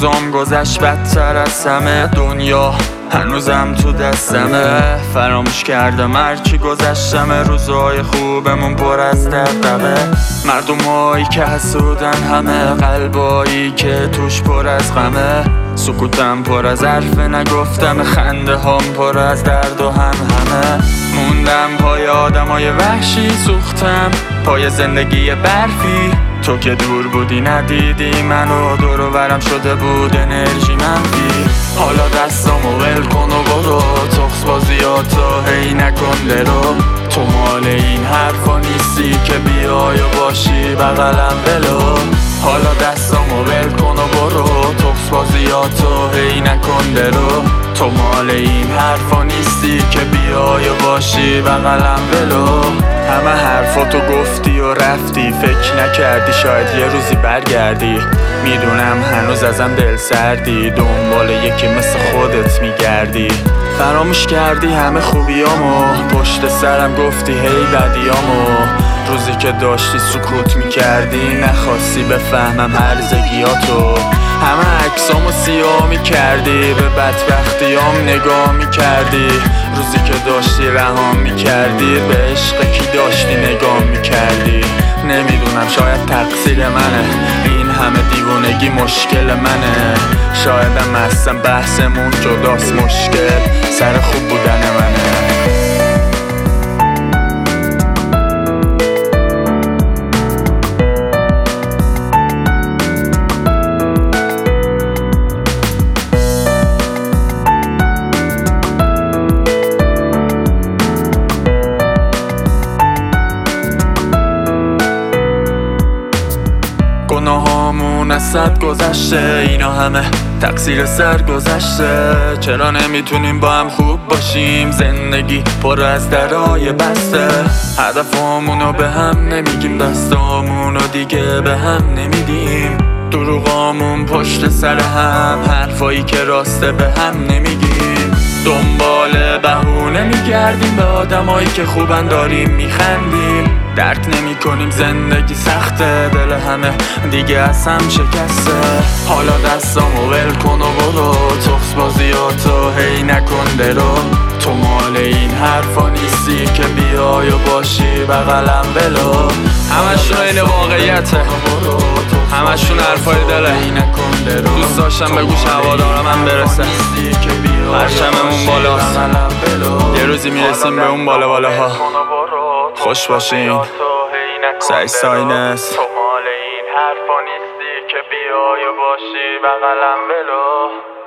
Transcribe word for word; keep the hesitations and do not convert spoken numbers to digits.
روزام گذشت بدتر از همه، دنیا هنوزم تو دستمه. فراموش کردم هرچی گذشتمه، روزای خوبمون پر از دغدغه. مردمایی که حسودن همه، قلبایی که توش پر از غمه. سکوتم پر از حرف نگفتم، خنده هام پر از درد و هم همه. موندم پای آدمای وحشی، سوختم پای زندگی برفی. تو که دور بودی ندیدی منو، دور و برم شده بود انرژی منفی. حالا دستامو ول کن و برو، تخص بازیاتو هی نکن درو. تو مال این حرفا نیستی که بیای و باشی بغلم بلو. حالا دستامو ول کن و برو، تخص بازیاتو هی نکن درو. تو مال این حرفا نیستی که بیای و باشی بغلم بلو. همه حرفاتو گفتی و رفتی، فکر نکردی شاید یه روزی برگردی. میدونم هنوز ازم دل سردی، دنبال یکی مثل خودت میگردی. فراموش کردی همه خوبیامو، پشت سرم گفتی هی بدیامو. روزی که داشتی سکوت میکردی، نخواستی بفهمم هرزگیاتو. همه عکسامو سیاه میکردی، به بدبختیام نگاه میکردی. روزی که داشتی رها میکردی، به عشق کی داشتی نگاه میکردی. نمیدونم شاید تقصیر منه، این همه دیوونگی مشکل منه. شایدم اصلا بحثمون جداست، مشکل سر خوب بودن منه. گناهامون از صد گذشته، اینا همه تقصیر سر گذشته. چرا نمیتونیم با هم خوب باشیم، زندگی پر از درای بسته. هدفامونو به هم نمیگیم، دستامونو دیگه به هم نمیدیم. دروغامون پشت سر هم، حرفایی که راسته به هم نمیگیم. دنبال بهونه میگردیم، به آدمایی که خوبن داریم میخندیم. درک نمی کنیم زندگی سخته، دل همه دیگه از هم شکسته. حالا دستامو ول کن و برو، تخص بازیاتو هی نکن درو. تو مال این حرفا نیستی که بیای و باشی بغلم بلو. همشون این واقعیته، همشون حرفای دله. دوست داشتم به گوش هوادارم هم برسه، پرچممون بالاست. یه روزی میرسیم به اون بالا بالاها. خوش باشین، سعی ساینس. تو مال این حرفا نیستی که بیای و باشی بغلم بلو.